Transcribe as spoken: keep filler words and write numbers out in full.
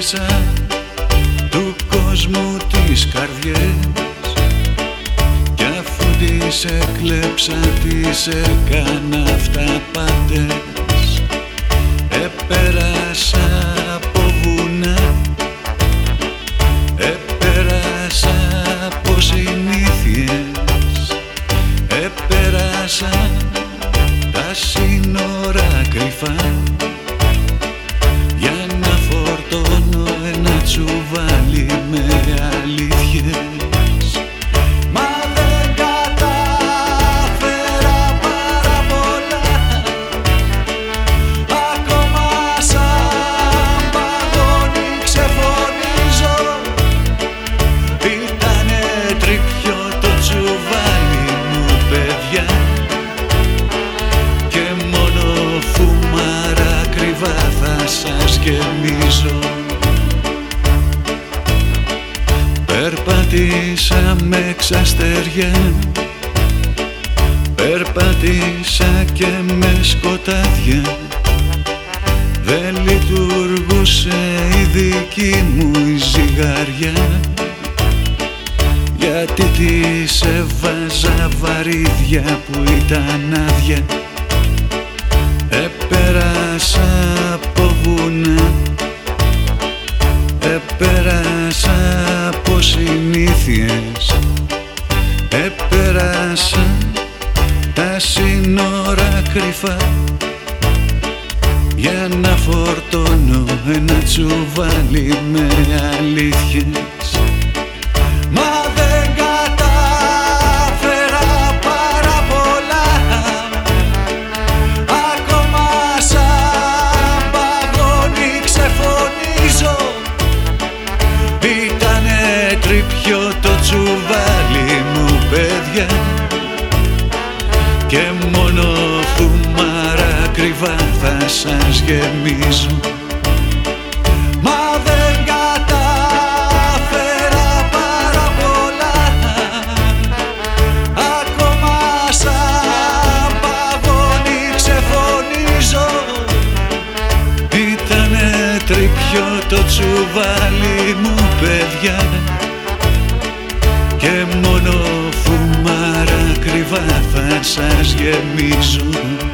μέσα του κόσμου τις καρδιές, κι αφού τις έκλεψα τις έκανα αυταπάτες. Επέρασα από βουνά, επέρασα από συνήθειες, επέρασα τα σύνορα κρυφά, για να φορτώνω ένα τσουβάλι με αλήθειες. Μα δεν κατάφερα πάρα πολλά, ακόμα σαν παγώνει ξεφωνίζω. Ήτανε τρίπιο το τσουβάλι μου, παιδιά, και μόνο φουμάρα κρυβά θα σας γεμίζω. Περπάτησα με ξαστεριά, περπάτησα και με σκοτάδια, δεν λειτουργούσε η δική μου η ζυγαριά, γιατί της έβαζα βαρύδια που ήταν άδεια. Επέρασα από βουνά, επέρασα από συνήθειες, επέρασα τα σύνορα κρυφά, για να φορτώνω ένα τσουβάλι με αλήθειες. Μα δεν κατάφερα πάρα πολλά, ακόμα σαν παγώνει ξεφωνίζω. Ήτανε τρίπιο το τσουβάλι μου, παιδιά, και μόνο φουμάρα κρυβά θα σας γεμίζω. Μα δεν κατάφερα πάρα πολλά, ακόμα σαν παγώνει ξεφωνίζω. Ήτανε τρίπιο το τσουβάλι μου, παιδιά, και μόνο φουμάρα κρυβά θα σας γεμίζω.